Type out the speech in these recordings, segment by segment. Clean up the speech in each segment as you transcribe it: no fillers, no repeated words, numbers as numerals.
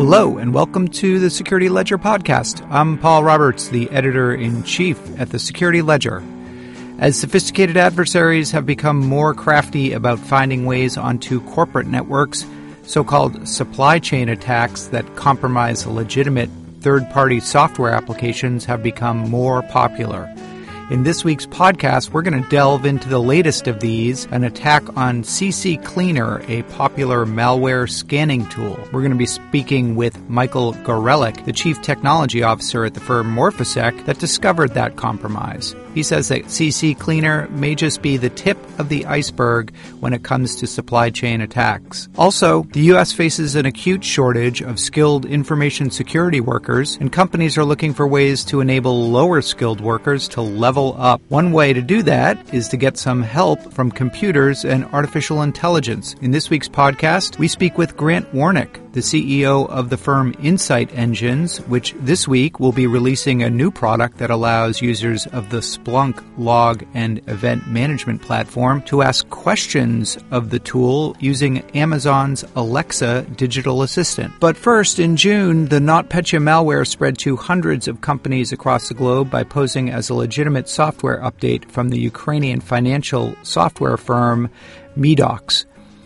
Hello, and welcome to the Security Ledger podcast. I'm Paul Roberts, the editor-in-chief at the Security Ledger. As sophisticated adversaries have become more crafty about finding ways onto corporate networks, so-called supply chain attacks that compromise legitimate third-party software applications have become more popular. In this week's podcast, we're going to delve into the latest of these, an attack on CC Cleaner, a popular malware scanning tool. We're going to be speaking with Michael Gorelick, the chief technology officer at the firm Morphisec, that discovered that compromise. He says that CC Cleaner may just be the tip of the iceberg when it comes to supply chain attacks. Also, the U.S. faces an acute shortage of skilled information security workers, and companies are looking for ways to enable lower-skilled workers to level up. One way to do that is to get some help from computers and artificial intelligence. In this week's podcast, we speak with Grant Warnick, the CEO of the firm Insight Engines, which this week will be releasing a new product that allows users of the Splunk log and event management platform to ask questions of the tool using Amazon's Alexa digital assistant. But first, in June, the NotPetya malware spread to hundreds of companies across the globe by posing as a legitimate software update from the Ukrainian financial software firm Medox.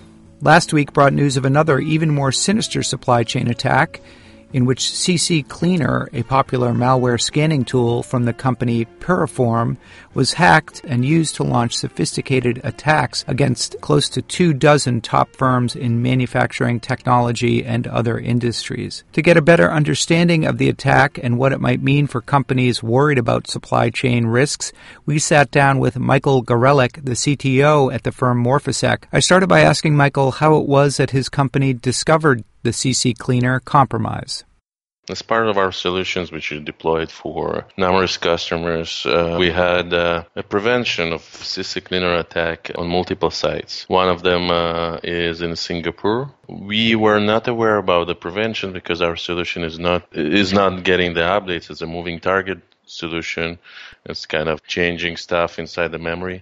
Last week brought news of another, even more sinister supply chain attack in which CC Cleaner, a popular malware scanning tool from the company Piriform, was hacked and used to launch sophisticated attacks against close to 24 top firms in manufacturing, technology, and other industries. To get a better understanding of the attack and what it might mean for companies worried about supply chain risks, we sat down with Michael Gorelick, the CTO at the firm Morphisec. I started by asking Michael how it was that his company discovered the CC Cleaner compromise. As part of our solutions, which we deployed for numerous customers, we had a prevention of CC Cleaner attack on multiple sites. One of them is in Singapore. We were not aware about the prevention because our solution is not getting the updates. It's a moving target solution. It's kind of changing stuff inside the memory.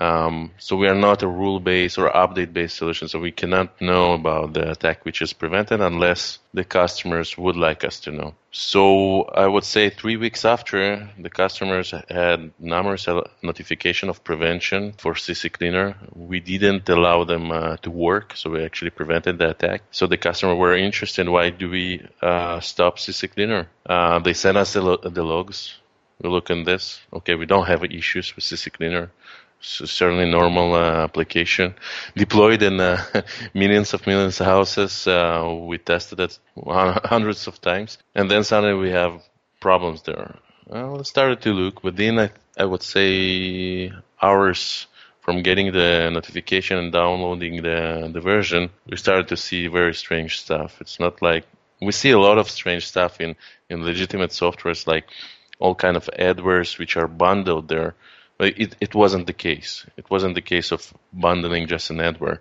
So we are not a rule-based or update-based solution, so we cannot know about the attack which is prevented unless the customers would like us to know. So I would say 3 weeks after, the customers had numerous notification of prevention for CC Cleaner. We didn't allow them to work, so we actually prevented the attack. So the customer were interested, why do we stop CC Cleaner? They sent us the logs. We look in this. Okay, we don't have issues with CC Cleaner. So certainly normal application. Deployed in millions of houses. We tested it hundreds of times. And then suddenly we have problems there. Well, I started to look. Within, I would say, hours from getting the notification and downloading the version, we started to see very strange stuff. It's not like... We see a lot of strange stuff in legitimate softwares, like all kind of adwares which are bundled there. But it wasn't the case. It wasn't the case of bundling just an adware.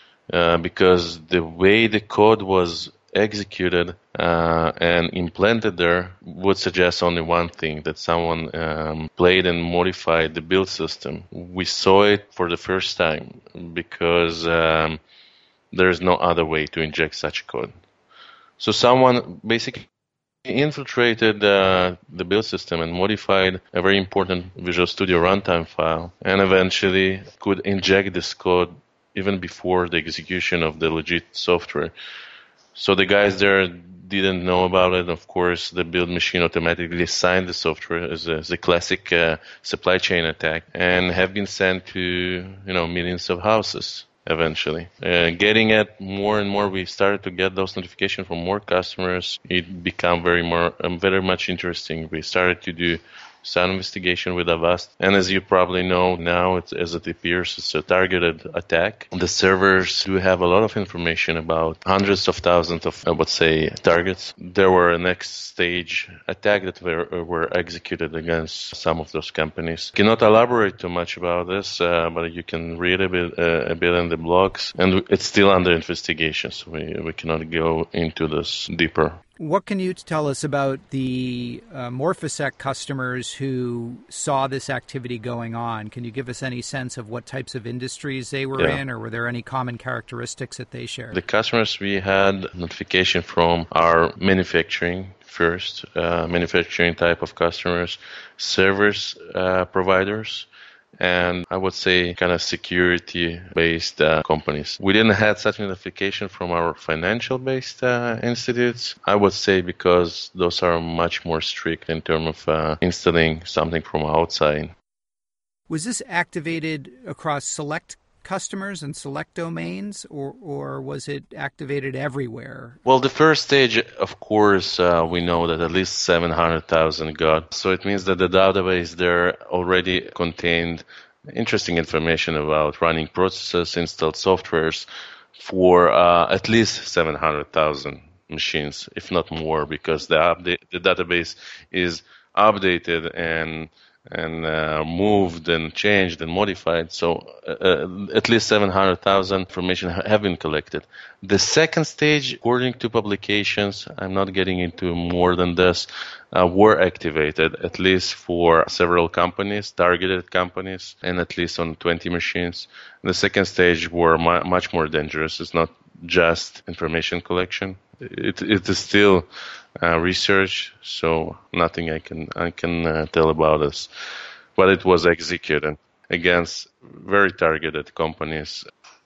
Because the way the code was executed and implanted there would suggest only one thing, that someone played and modified the build system. We saw it for the first time because there's no other way to inject such code. So someone basically infiltrated the build system and modified a very important Visual Studio runtime file, and eventually could inject this code even before the execution of the legit software. So the guys there didn't know about it. Of course, the build machine automatically assigned the software as a classic supply chain attack, and have been sent to millions of houses. Eventually, getting it more and more, we started to get those notifications from more customers. It became very much interesting. We started to do some investigation with Avast, and as you probably know now, as it appears, it's a targeted attack. The servers do have a lot of information about hundreds of thousands of, I would say, targets. There were a next stage attack that were executed against some of those companies. Cannot elaborate too much about this, but you can read a bit in the blogs, and it's still under investigation, so we cannot go into this deeper. What can you tell us about the Morphisec customers who saw this activity going on? Can you give us any sense of what types of industries they were in, or were there any common characteristics that they shared? The customers we had notification from are manufacturing first, manufacturing type of customers, service providers, and I would say kind of security-based companies. We didn't have such notification from our financial-based institutes, I would say, because those are much more strict in terms of installing something from outside. Was this activated across select customers and select domains, or was it activated everywhere? Well, the first stage, of course, we know that at least 700,000 got. So it means that the database there already contained interesting information about running processes, installed softwares for at least 700,000 machines, if not more, because the database is updated and moved and changed and modified. So at least 700,000 information have been collected. The second stage, according to publications, I'm not getting into more than this, were activated at least for several companies, targeted companies, and at least on 20 machines. The second stage were much more dangerous. It's not just information collection. It is still research, so nothing I can tell about this. But it was executed against very targeted companies.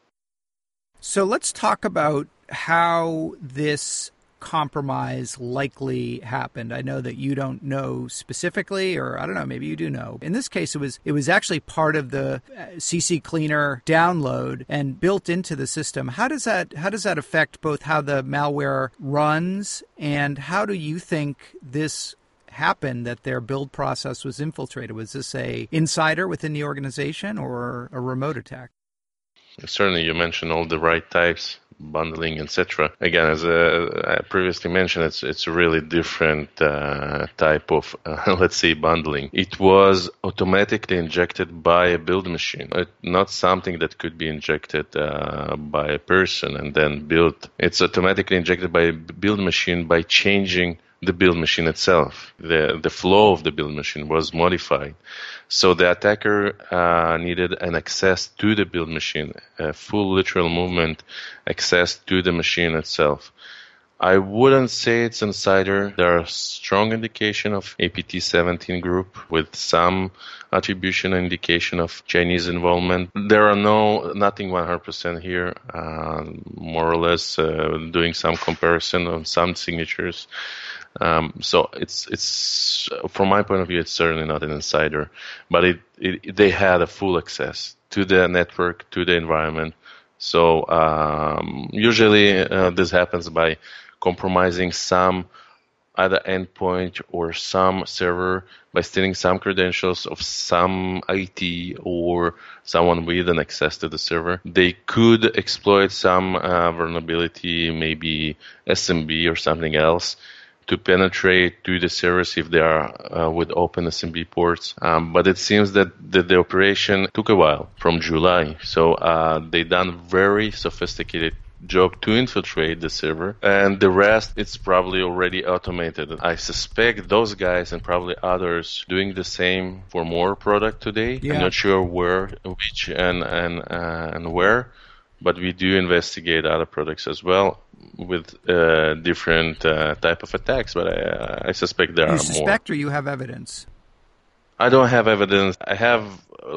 So let's talk about how this compromise likely happened. I know that you don't know specifically, or I don't know, maybe you do know. In this case, it was actually part of the CC Cleaner download and built into the system. How does that affect both how the malware runs, and how do you think this happened, that their build process was infiltrated? Was this a insider within the organization or a remote attack? Certainly, you mentioned all the right types, bundling, etc. Again, as I previously mentioned, it's a really different type of, let's say, bundling. It was automatically injected by a build machine, not something that could be injected by a person and then built. It's automatically injected by a build machine by changing the build machine itself. The flow of the build machine was modified. So the attacker needed an access to the build machine, a full literal movement access to the machine itself. I wouldn't say it's insider. There are strong indication of APT17 group with some attribution indication of Chinese involvement. There are nothing 100% here, more or less doing some comparison on some signatures. So it's from my point of view, it's certainly not an insider, but they had a full access to the network, to the environment. So usually this happens by compromising some either endpoint or some server, by stealing some credentials of some IT or someone with an access to the server. They could exploit some vulnerability, maybe SMB or something else, to penetrate to the servers if they are with open SMB ports. But it seems that the operation took a while, from July. So they done very sophisticated job to infiltrate the server, and the rest, it's probably already automated. I suspect those guys and probably others doing the same for more product today. Yeah. I'm not sure where, which, and where, but we do investigate other products as well with different type of attacks, but I suspect there are more. You suspect, or you have evidence? I don't have evidence. I have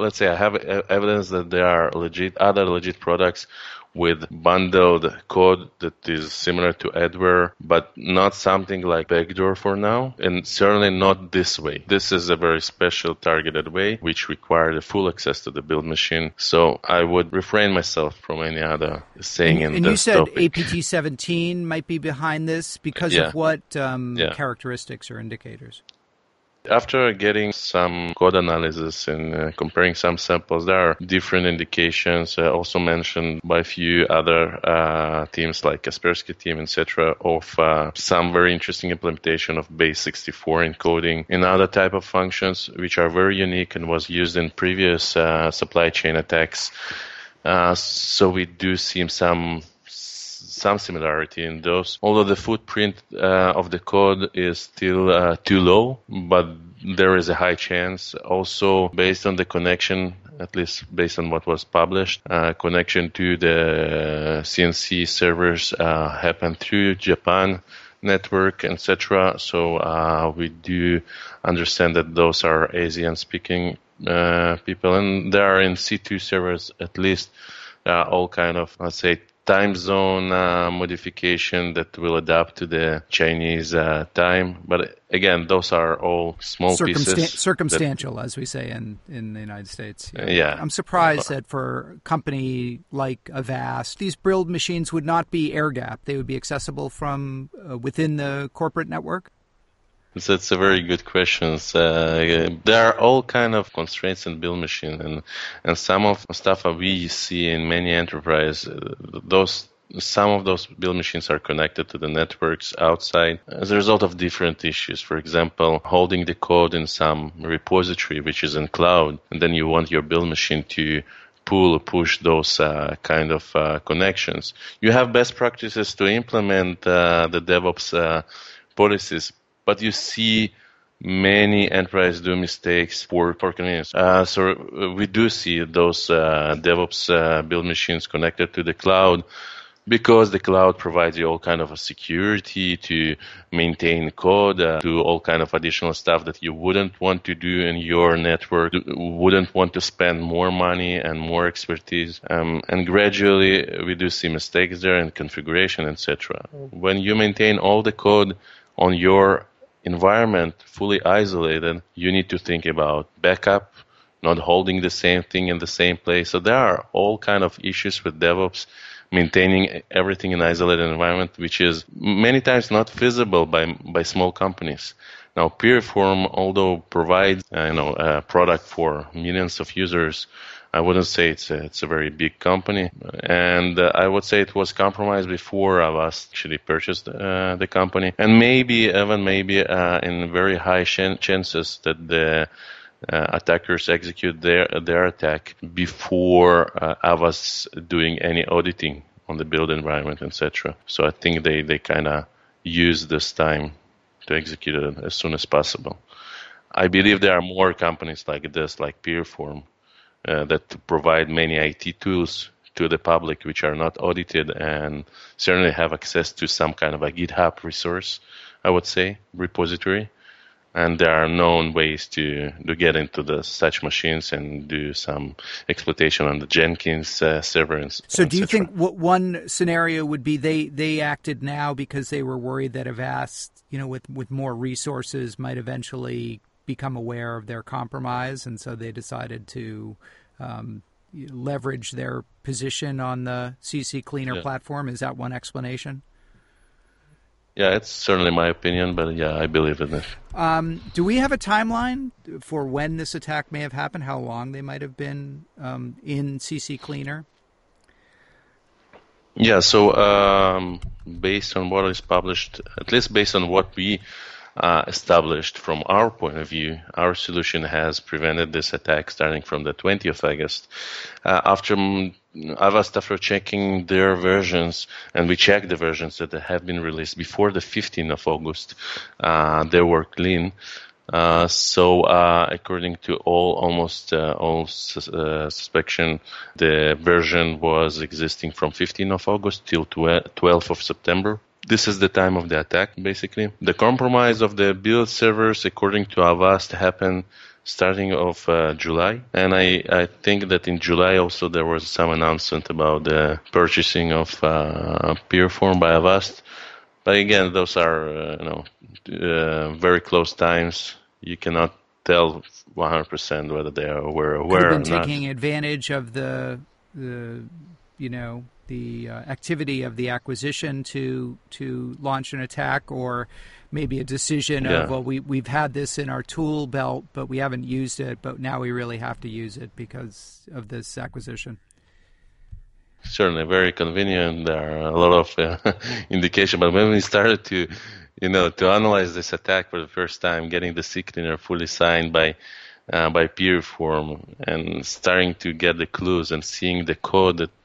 evidence that there are other legit products with bundled code that is similar to adware, but not something like backdoor for now, and certainly not this way. This is a very special targeted way, which required a full access to the build machine. So I would refrain myself from any other saying in this topic. And you said APT17 might be behind this because of what characteristics or indicators? After getting some code analysis and comparing some samples, there are different indications, also mentioned by a few other teams like Kaspersky team, etc., of some very interesting implementation of base64 encoding and other type of functions, which are very unique and was used in previous supply chain attacks. So we do see some some similarity in those, although the footprint of the code is still too low, but there is a high chance also based on the connection, at least based on what was published, connection to the CNC servers happen through Japan network, etc. So we do understand that those are ASEAN-speaking people, and there are in C2 servers at least all kind of, let's say, time zone modification that will adapt to the Chinese time. But again, those are all small pieces. Circumstantial, as we say in the United States. Yeah. I'm surprised that for a company like Avast, these build machines would not be air-gapped. They would be accessible from within the corporate network? That's a very good question. There are all kind of constraints in build machine, and some of the stuff that we see in many enterprise, some of those build machines are connected to the networks outside as a result of different issues. For example, holding the code in some repository which is in cloud, and then you want your build machine to pull or push those kind of connections. You have best practices to implement the DevOps policies, but you see many enterprises do mistakes for convenience. So we do see those DevOps build machines connected to the cloud because the cloud provides you all kind of a security to maintain code, do all kind of additional stuff that you wouldn't want to do in your network, wouldn't want to spend more money and more expertise. And gradually we do see mistakes there in configuration, etc. When you maintain all the code on your environment fully isolated, you need to think about backup, not holding the same thing in the same place. So there are all kind of issues with DevOps, maintaining everything in isolated environment, which is many times not feasible by small companies. Now, Piriform, although provides a product for millions of users, I wouldn't say it's a very big company, and I would say it was compromised before Avast actually purchased the company, and maybe in very high chances that the attackers execute their attack before Avast doing any auditing on the build environment, etc. So I think they kind of use this time to execute it as soon as possible. I believe there are more companies like this, like Piriform, that provide many IT tools to the public which are not audited and certainly have access to some kind of a GitHub resource, I would say, repository. And there are known ways to get into such machines and do some exploitation on the Jenkins server. So do you think one scenario would be they acted now because they were worried that Avast, with more resources might eventually become aware of their compromise, and so they decided to leverage their position on the CC Cleaner platform? Is that one explanation? Yeah, it's certainly my opinion, but yeah, I believe in it. Do we have a timeline for when this attack may have happened? How long they might have been in CC Cleaner? Yeah, so based on what is published, at least based on what we established from our point of view, our solution has prevented this attack starting from the 20th of August. After checking their versions, and we checked the versions that have been released before the 15th of August, they were clean. So according to almost all suspicion, the version was existing from 15th of August till 12th of September. This is the time of the attack, basically. The compromise of the build servers, according to Avast, happened starting of July. And I think that in July also there was some announcement about the purchasing of Piriform by Avast. But again, those are very close times. You cannot tell 100% whether they were aware or not. Could have been taking advantage of the activity of the acquisition to launch an attack, or maybe a decision of, well, we've had this in our tool belt, but we haven't used it, but now we really have to use it because of this acquisition. Certainly, very convenient. There are a lot of indication, but when we started to analyze this attack for the first time, getting the CCleaner fully signed by Piriform and starting to get the clues and seeing the code that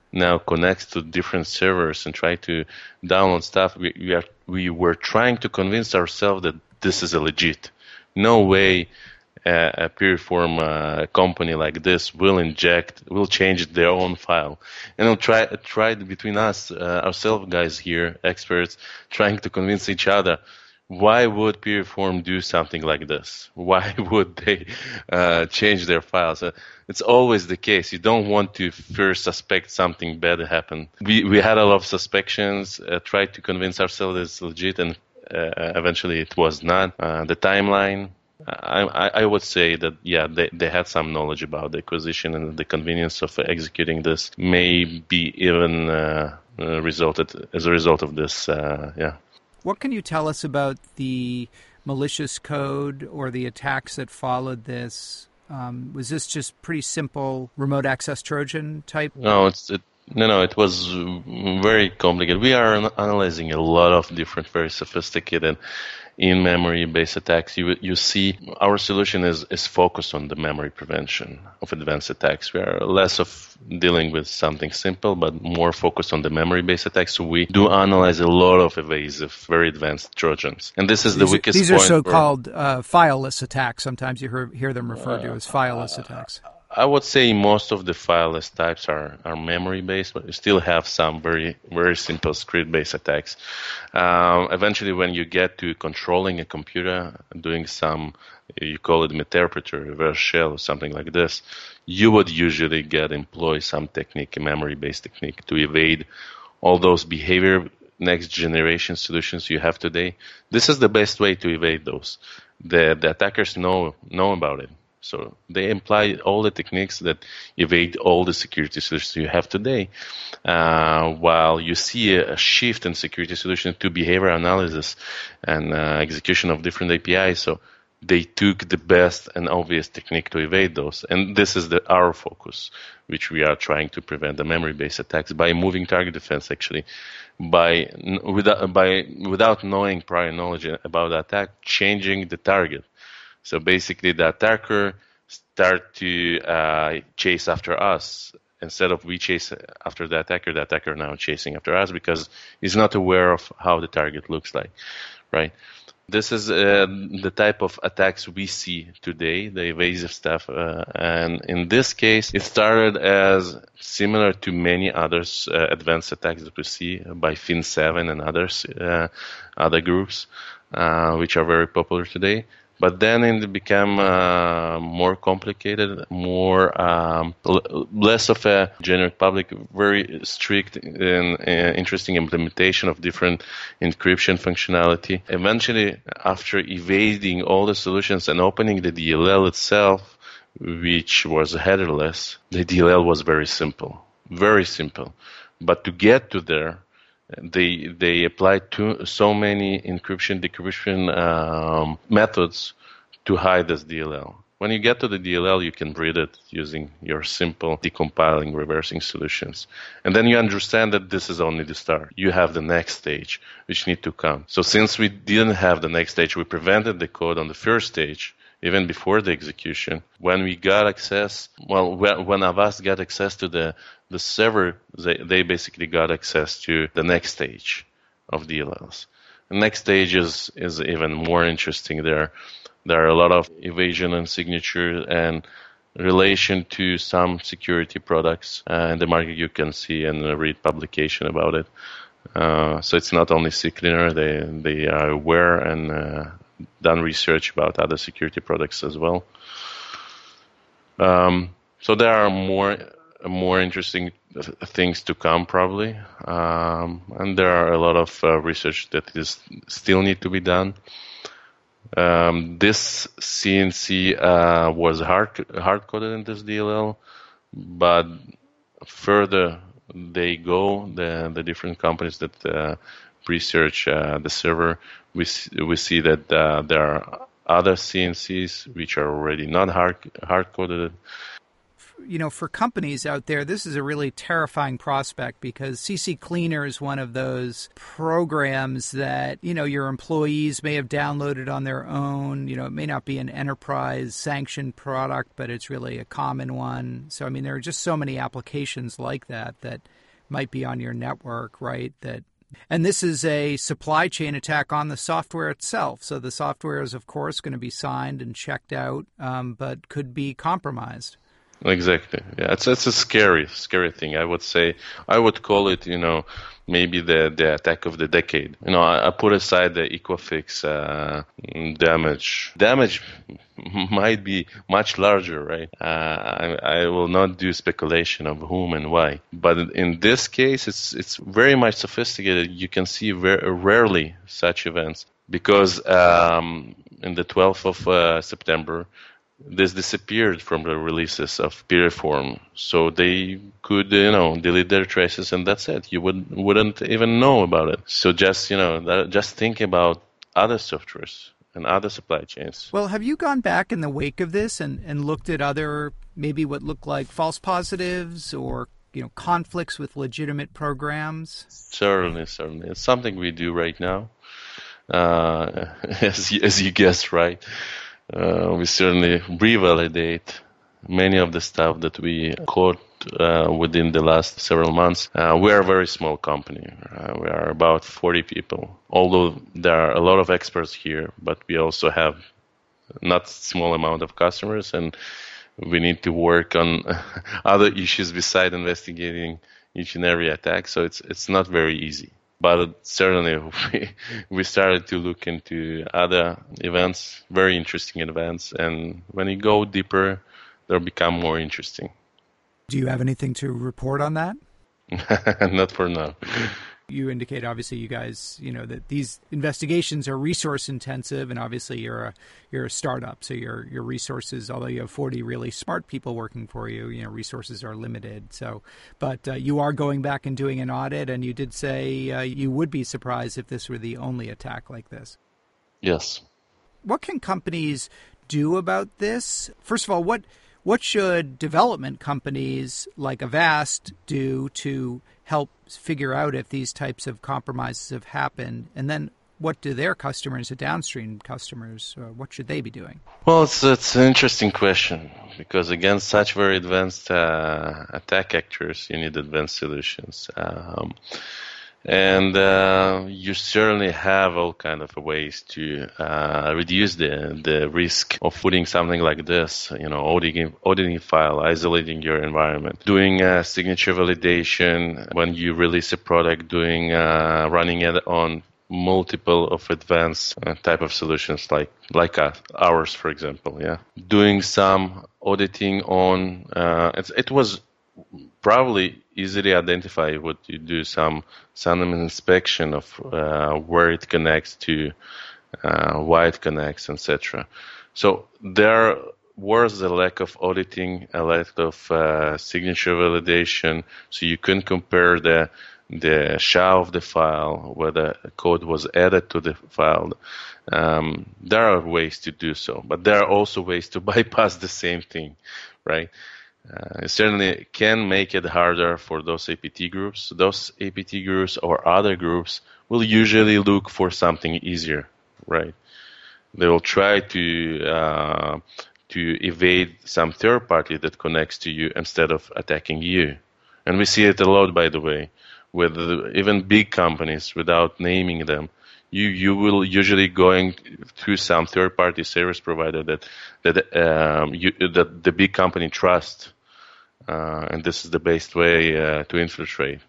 now connects to different servers and try to download stuff, we were trying to convince ourselves that this is a legit. No way a Piriform company like this will change their own file. And we'll try between us, ourselves guys here, experts, trying to convince each other, why would Piriform do something like this? Why would they change their files? It's always the case. You don't want to first suspect something bad happened. We had a lot of suspicions, tried to convince ourselves it's legit, and eventually it was not. The timeline, I would say that, yeah, they had some knowledge about the acquisition, and the convenience of executing this may be even resulted as a result of this, yeah. What can you tell us about the malicious code or the attacks that followed this? Was this just pretty simple remote access Trojan type? No, it was very complicated. We are analyzing a lot of different, very sophisticated in-memory based attacks. You see our solution is focused on the memory prevention of advanced attacks. We are less of dealing with something simple, but more focused on the memory-based attacks. So we do analyze a lot of evasive, very advanced Trojans. And this is the weakest point. These are so-called fileless attacks. Sometimes you hear them referred to as fileless attacks. I would say most of the fileless types are memory-based, but you still have some very, very simple script-based attacks. Eventually, when you get to controlling a computer, doing some, you call it meterpreter, reverse shell, or something like this, you would usually employ some technique, a memory-based technique, to evade all those behavior next-generation solutions you have today. This is the best way to evade those. The attackers know about it. So they imply all the techniques that evade all the security solutions you have today, while you see a shift in security solutions to behavior analysis and execution of different APIs. So they took the best and obvious technique to evade those. And this is our focus, which we are trying to prevent the memory-based attacks by moving target defense, actually, without knowing prior knowledge about the attack, changing the target. So basically, the attacker start to chase after us. Instead of we chase after the attacker now chasing after us because he's not aware of how the target looks like, right? This is the type of attacks we see today, the evasive stuff. And in this case, it started as similar to many others advanced attacks that we see by Fin7 and other groups, which are very popular today. But then it became more complicated, less of a generic public, very strict and interesting implementation of different encryption functionality. Eventually, after evading all the solutions and opening the DLL itself, which was headerless, the DLL was very simple. But to get to there, they applied so many encryption, decryption methods to hide this DLL. When you get to the DLL, you can read it using your simple decompiling, reversing solutions. And then you understand that this is only the start. You have the next stage, which need to come. So since we didn't have the next stage, we prevented the code on the first stage, even before the execution. When we got access, when Avast got access to the server, they basically got access to the next stage of DLLs. The next stage is even more interesting. There are a lot of evasion and signature and relation to some security products in the market. You can see and read publication about it. So it's not only CCleaner, they are aware and done research about other security products as well. So there are more interesting things to come probably, and there are a lot of research that still need to be done. This CNC was hard-coded in this DLL, but further they go, the different companies that research the server, we see that there are other CNCs which are already not hard-coded. You know, for companies out there, this is a really terrifying prospect because CCleaner is one of those programs that, you know, your employees may have downloaded on their own. You know, it may not be an enterprise sanctioned product, but it's really a common one. So, I mean, there are just so many applications like that might be on your network, right? And this is a supply chain attack on the software itself. So the software is, of course, going to be signed and checked out, but could be compromised. Exactly. Yeah, it's a scary thing. I would say, I would call it, maybe the attack of the decade. I put aside the Equifix damage. Damage might be much larger, right? I will not do speculation of whom and why. But in this case, it's very much sophisticated. You can see very rarely such events because in the 12th of September, this disappeared from the releases of Piriform, so they could, delete their traces, and that's it. You wouldn't even know about it. So just think about other softwares and other supply chains. Well, have you gone back in the wake of this and looked at other, maybe what look like false positives or conflicts with legitimate programs? Certainly, it's something we do right now. As you guessed, right. We certainly revalidate many of the stuff that we caught within the last several months. We are a very small company. We are about 40 people. Although there are a lot of experts here, but we also have not small amount of customers, and we need to work on other issues beside investigating each and every attack. So it's not very easy. But certainly, we started to look into other events, very interesting events, and when you go deeper, they'll become more interesting. Do you have anything to report on that? Not for now. You indicate, obviously, you guys, that these investigations are resource intensive, and obviously you're a startup, so your resources, although you have 40 really smart people working for you, resources are limited. So, but you are going back and doing an audit, and you did say you would be surprised if this were the only attack like this. Yes. What can companies do about this? First of all, what should development companies like Avast do to help figure out if these types of compromises have happened? And then what do their customers, the downstream customers, what should they be doing? Well, it's an interesting question because against such very advanced attack actors, you need advanced solutions. And you certainly have all kind of ways to reduce the risk of putting something like this, auditing a file, isolating your environment, doing signature validation when you release a product, running it on multiple of advanced type of solutions like ours, for example. Yeah, doing some auditing on it was probably easily identify what you do, some inspection of where it connects to, why it connects, etc. So there was a lack of auditing, a lack of signature validation, so you couldn't compare the SHA of the file, whether code was added to the file. There are ways to do so, but there are also ways to bypass the same thing, right? It certainly can make it harder for those APT groups. Those APT groups or other groups will usually look for something easier, right? They will try to evade some third party that connects to you instead of attacking you. And we see it a lot, by the way, with even big companies without naming them. You will usually going through some third party service provider that the big company trusts. And this is the best way to infiltrate.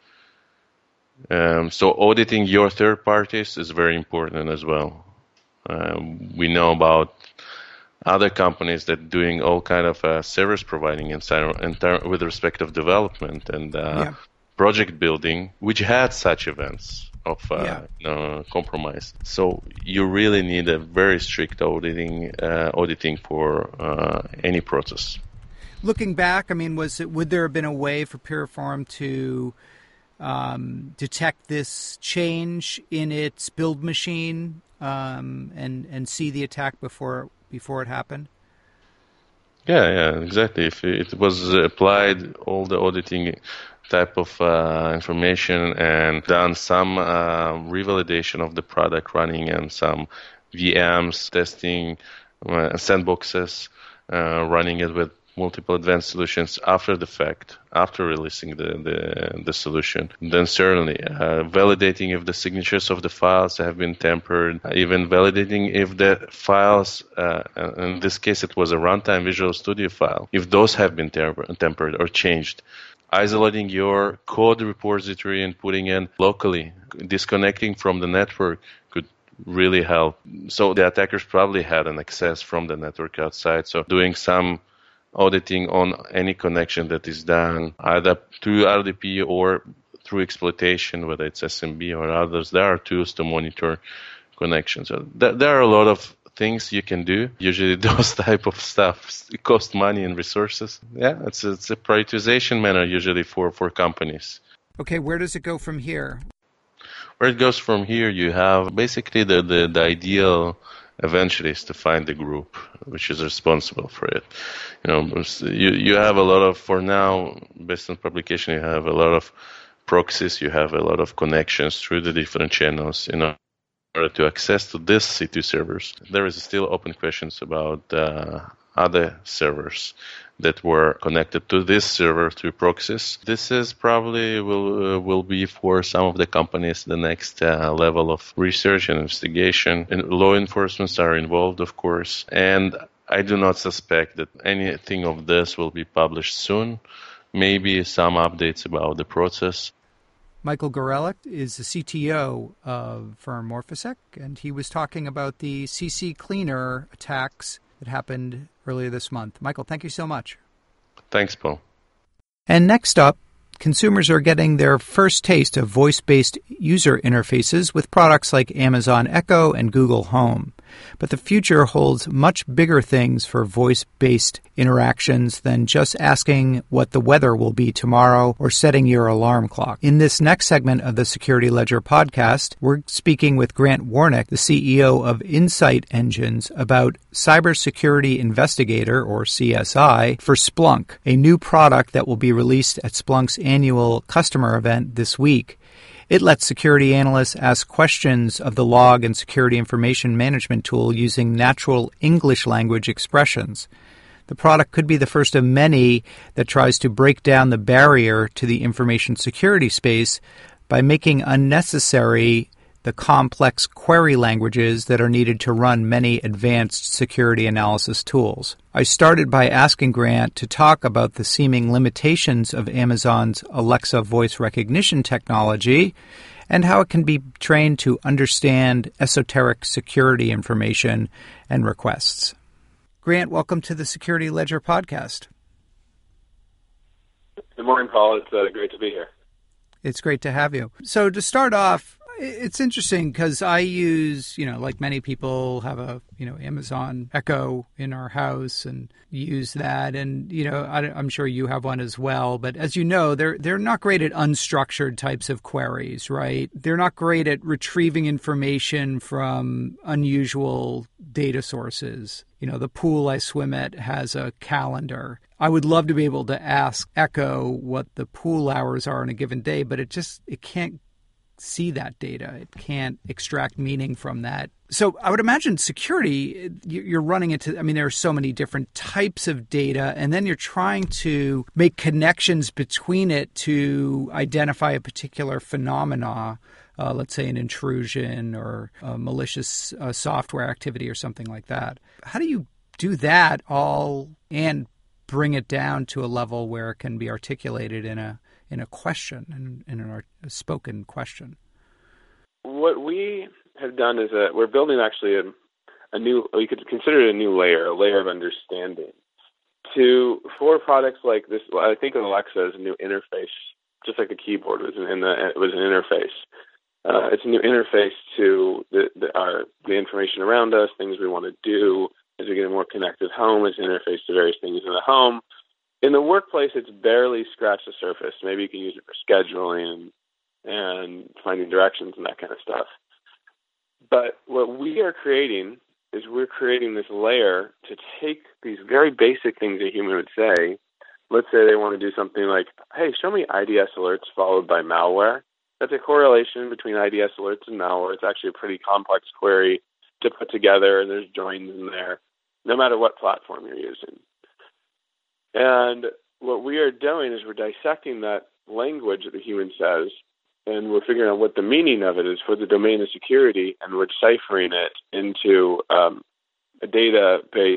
So auditing your third parties is very important as well. We know about other companies that doing all kind of service providing with respect of development and project building, which had such events of compromise. So you really need a very strict auditing for any process. Looking back, I mean, would there have been a way for Piriform to detect this change in its build machine and see the attack before it happened? Yeah, exactly. If it was applied, all the auditing type of information and done some revalidation of the product running and some VMs testing, sandboxes, running it with multiple advanced solutions after the fact, after releasing the solution, then certainly validating if the signatures of the files have been tampered, even validating if the files, in this case it was a runtime Visual Studio file, if those have been tampered or changed. Isolating your code repository and putting in locally, disconnecting from the network could really help. So the attackers probably had an access from the network outside. So doing some auditing on any connection that is done either through RDP or through exploitation, whether it's SMB or others, there are tools to monitor connections. So there are a lot of things you can do. Usually those type of stuff cost money and resources. Yeah, it's a prioritization manner usually for companies. Okay, where does it go from here? Where it goes from here, you have basically the ideal eventually is to find the group which is responsible for it. You have a lot of, for now, based on publication, you have a lot of proxies, you have a lot of connections through the different channels in order to access to this C2 servers. There is still open questions about other servers that were connected to this server through proxies. This is probably will be for some of the companies the next level of research and investigation. And law enforcement are involved, of course. And I do not suspect that anything of this will be published soon. Maybe some updates about the process. Michael Gorelick is the CTO of firm Morphisec, and he was talking about the CC Cleaner attacks that happened earlier this month. Michael, thank you so much. Thanks, Paul. And next up, consumers are getting their first taste of voice-based user interfaces with products like Amazon Echo and Google Home. But the future holds much bigger things for voice-based interactions than just asking what the weather will be tomorrow or setting your alarm clock. In this next segment of the Security Ledger podcast, we're speaking with Grant Warnick, the CEO of Insight Engines, about Cybersecurity Investigator, or CSI, for Splunk, a new product that will be released at Splunk's annual customer event this week. It lets security analysts ask questions of the log and security information management tool using natural English language expressions. The product could be the first of many that tries to break down the barrier to the information security space by making unnecessary the complex query languages that are needed to run many advanced security analysis tools. I started by asking Grant to talk about the seeming limitations of Amazon's Alexa voice recognition technology and how it can be trained to understand esoteric security information and requests. Grant, welcome to the Security Ledger podcast. Good morning, Paul. It's great to be here. It's great to have you. So to start off, it's interesting because I use, like many people have a, Amazon Echo in our house and use that. And, I'm sure you have one as well. But as you know, they're not great at unstructured types of queries, right? They're not great at retrieving information from unusual data sources. The pool I swim at has a calendar. I would love to be able to ask Echo what the pool hours are on a given day, but it can't see that data. It can't extract meaning from that. So I would imagine security, you're running into, there are so many different types of data, and then you're trying to make connections between it to identify a particular phenomena, let's say an intrusion or a malicious software activity or something like that. How do you do that all and bring it down to a level where it can be articulated in a question, in a spoken question? What we have done is we're building actually a new, you could consider it a new layer, a layer of understanding. For products like this, I think of Alexa as a new interface, just like the keyboard was an interface. It's a new interface to the information around us, things we want to do as we get a more connected home. It's an interface to various things in the home. In the workplace, it's barely scratched the surface. Maybe you can use it for scheduling and finding directions and that kind of stuff. But what we are creating is we're creating this layer to take these very basic things a human would say. Let's say they want to do something like, hey, show me IDS alerts followed by malware. That's a correlation between IDS alerts and malware. It's actually a pretty complex query to put together, and there's joins in there, no matter what platform you're using. And what we are doing is we're dissecting that language that the human says, and we're figuring out what the meaning of it is for the domain of security, and we're deciphering it into a database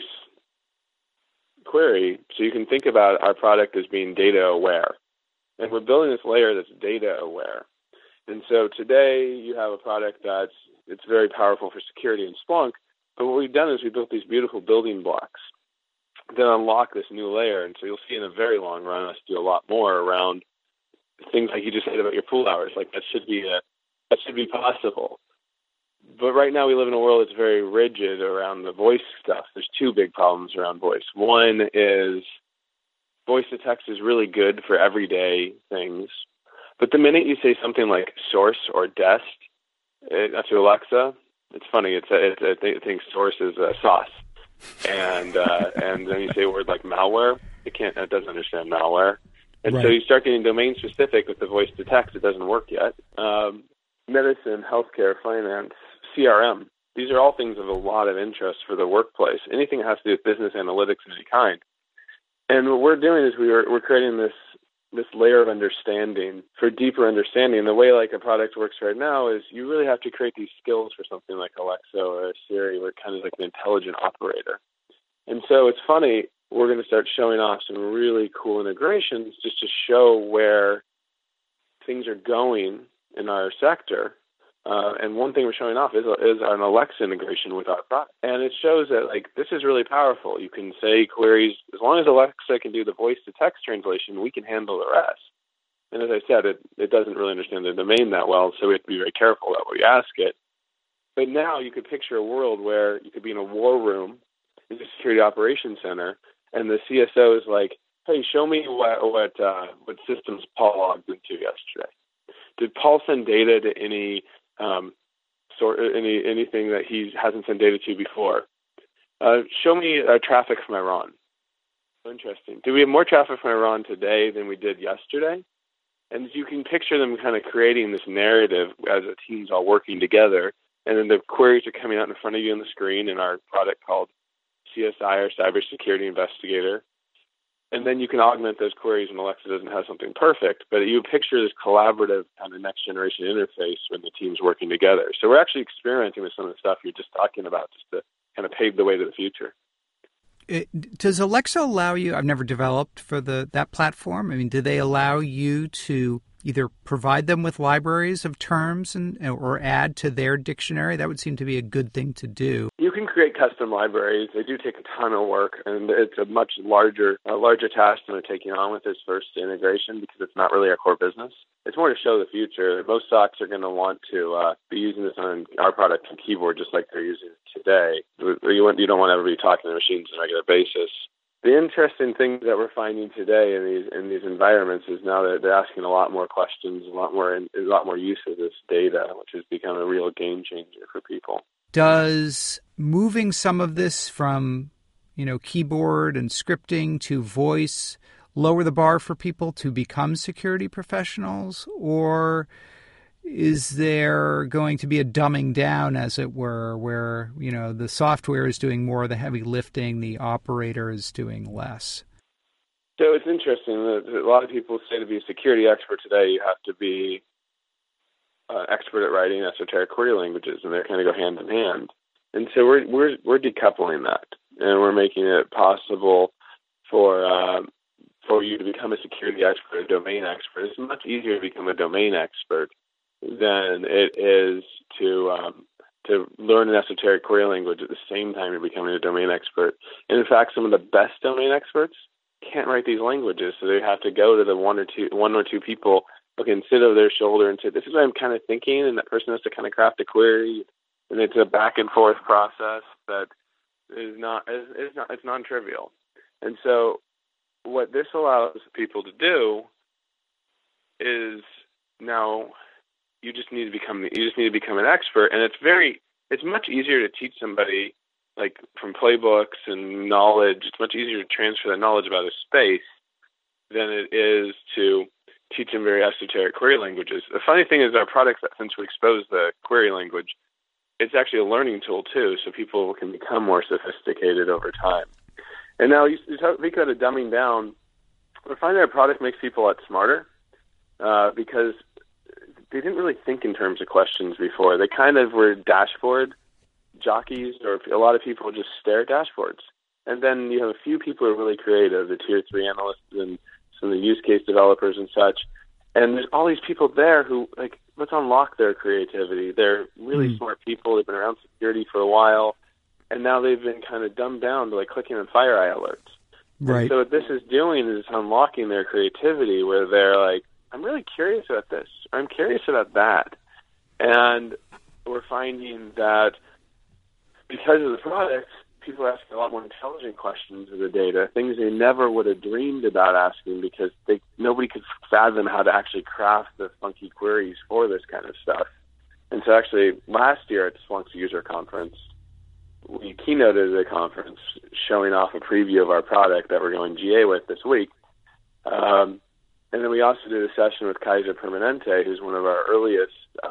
query. So you can think about our product as being data aware. And we're building this layer that's data aware. And so today you have a product it's very powerful for security in Splunk. But what we've done is we built these beautiful building blocks that unlock this new layer. And so you'll see in a very long run us do a lot more around things like you just said about your pool hours. Like that should be possible. But right now we live in a world that's very rigid around the voice stuff. There's two big problems around voice. One is voice to text is really good for everyday things. But the minute you say something like source or dest to Alexa, it's funny. It thinks source is sauce. And then you say a word like malware, it doesn't understand malware. And right. So you start getting domain specific with the voice to text. It doesn't work yet. Medicine, healthcare, finance, CRM. These are all things of a lot of interest for the workplace. Anything that has to do with business analytics of any kind. And what we're doing is we're creating this layer of understanding for deeper understanding. The way like a product works right now is you really have to create these skills for something like Alexa or Siri. We're kind of like an intelligent operator. And so it's funny, we're going to start showing off some really cool integrations just to show where things are going in our sector. And one thing we're showing off is an Alexa integration with our product. And it shows that like this is really powerful. You can say queries, as long as Alexa can do the voice to text translation, we can handle the rest. And as I said, it doesn't really understand the domain that well, so we have to be very careful about what we ask it. But now you could picture a world where you could be in a war room in the security operations center, and the CSO is like, hey, show me what systems Paul logged into yesterday. Did Paul send data to anything that he hasn't sent data to before? Show me traffic from Iran. Interesting. Do we have more traffic from Iran today than we did yesterday? And you can picture them kind of creating this narrative as a team's all working together, and then the queries are coming out in front of you on the screen in our product called CSI, or Cybersecurity Investigator. And then you can augment those queries when Alexa doesn't have something perfect. But you picture this collaborative kind of next generation interface when the team's working together. So we're actually experimenting with some of the stuff you're just talking about just to kind of pave the way to the future. Does Alexa allow you, I've never developed for that platform. I mean, do they allow you to either provide them with libraries of terms or add to their dictionary? That would seem to be a good thing to do. You can create custom libraries. They do take a ton of work, and it's a much larger task than we're taking on with this first integration because it's not really our core business. It's more to show the future. Most SOCs are going to want to be using this on our product and keyboard just like they're using it today. You don't want everybody talking to machines on a regular basis. The interesting thing that we're finding today in these environments is now that they're asking a lot more questions, a lot more use of this data, which has become a real game changer for people. Does moving some of this from, keyboard and scripting to voice lower the bar for people to become security professionals, or is there going to be a dumbing down, as it were, where, the software is doing more of the heavy lifting, the operator is doing less? So it's interesting that a lot of people say to be a security expert today, you have to be expert at writing esoteric query languages, and they kind of go hand in hand. And so we're decoupling that, and we're making it possible for you to become a security expert, a domain expert. It's much easier to become a domain expert than it is to learn an esoteric query language at the same time you're becoming a domain expert. And in fact, some of the best domain experts can't write these languages, so they have to go to the one or two people who can sit over their shoulder and say, this is what I'm kind of thinking, and that person has to kind of craft a query, and it's a back and forth process that it's non-trivial. And so what this allows people to do is now you just need to become an expert, and it's much easier to teach somebody like from playbooks and knowledge. It's much easier to transfer that knowledge about a space than it is to teach them very esoteric query languages. The funny thing is our products, since we expose the query language, it's actually a learning tool too, so people can become more sophisticated over time. And now you think about it dumbing down. We're finding our product makes people a lot smarter because they didn't really think in terms of questions before. They kind of were dashboard jockeys, or a lot of people just stare at dashboards. And then you have a few people who are really creative, the tier 3 analysts and some of the use case developers and such. And there's all these people there who, like, let's unlock their creativity. They're really smart people. They've been around security for a while. And now they've been kind of dumbed down to, like, clicking on FireEye alerts. Right. And so what this is doing is unlocking their creativity, where they're like, I'm really curious about this. I'm curious about that. And we're finding that because of the product, people are asking a lot more intelligent questions of the data, things they never would have dreamed about asking because nobody could fathom how to actually craft the funky queries for this kind of stuff. And so actually last year at Splunk's user conference, we keynoted at the conference showing off a preview of our product that we're going GA with this week. And then we also did a session with Kaiser Permanente, who's one of our earliest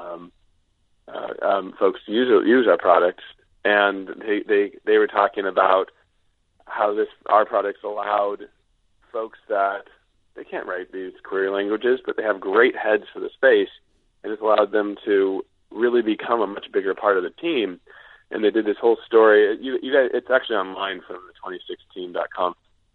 folks to use our products. And they were talking about how our products allowed folks that they can't write these query languages, but they have great heads for the space, and it's allowed them to really become a much bigger part of the team. And they did this whole story. You guys, it's actually online from the 2016.com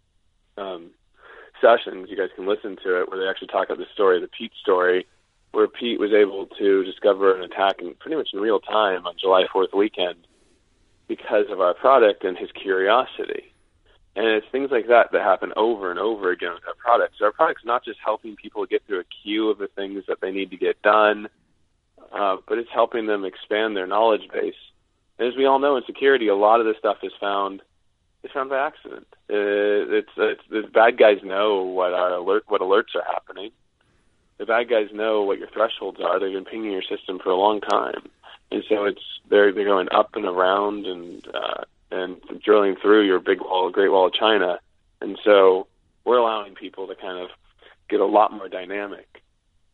sessions. You guys can listen to it, where they actually talk about the story, the Pete story, where Pete was able to discover an attack pretty much in real time on July 4th weekend because of our product and his curiosity. And it's things like that that happen over and over again with our products. So our product's not just helping people get through a queue of the things that they need to get done, but it's helping them expand their knowledge base. And as we all know in security, a lot of this stuff is found by accident. The bad guys know what alerts are happening. The bad guys know what your thresholds are. They've been pinging your system for a long time, and so they're going up and around and drilling through your Great Wall of China. And so we're allowing people to kind of get a lot more dynamic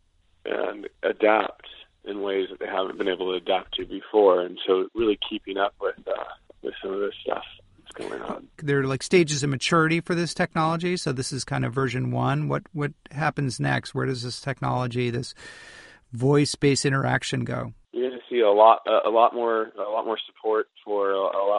and adapt in ways that they haven't been able to adapt to before. And so really keeping up with some of this stuff that's going on. There are like stages of maturity for this technology. So this is kind of version 1. What happens next? Where does this technology, this voice-based interaction go? You're going to see a lot more support for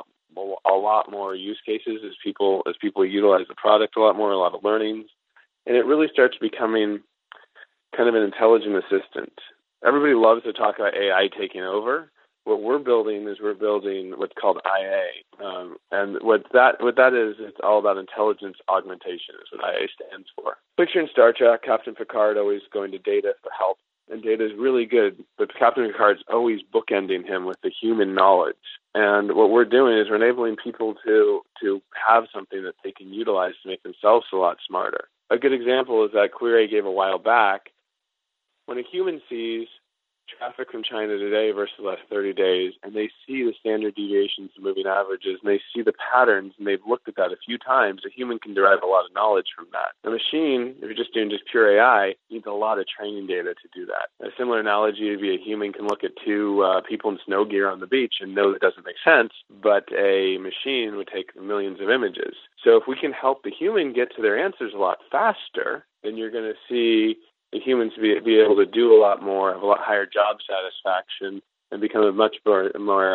a lot more use cases as people utilize the product a lot of learnings, and it really starts becoming kind of an intelligent assistant. Everybody loves to talk about AI taking over. What we're building is what's called IA, and what that is, it's all about intelligence augmentation is what IA stands for. Picture in Star Trek, Captain Picard always going to Data for help, and Data is really good, but Captain Picard's always bookending him with the human knowledge. And what we're doing is we're enabling people to have something that they can utilize to make themselves a lot smarter. A good example is that query I gave a while back. When a human sees traffic from China today versus the last 30 days, and they see the standard deviations, the moving averages, and they see the patterns, and they've looked at that a few times, a human can derive a lot of knowledge from that. A machine, if you're just doing just pure AI, needs a lot of training data to do that. A similar analogy would be a human can look at two people in snow gear on the beach and know that doesn't make sense, but a machine would take millions of images. So if we can help the human get to their answers a lot faster, then you're going to see the humans be able to do a lot more, have a lot higher job satisfaction, and become a much more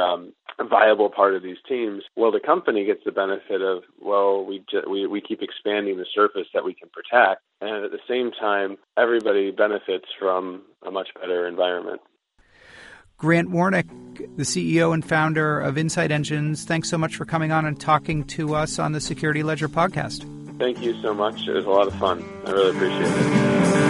viable part of these teams. Well, the company gets the benefit of, we keep expanding the surface that we can protect, and at the same time, everybody benefits from a much better environment. Grant Warnick, the CEO and founder of Insight Engines, thanks so much for coming on and talking to us on the Security Ledger podcast. Thank you so much. It was a lot of fun. I really appreciate it.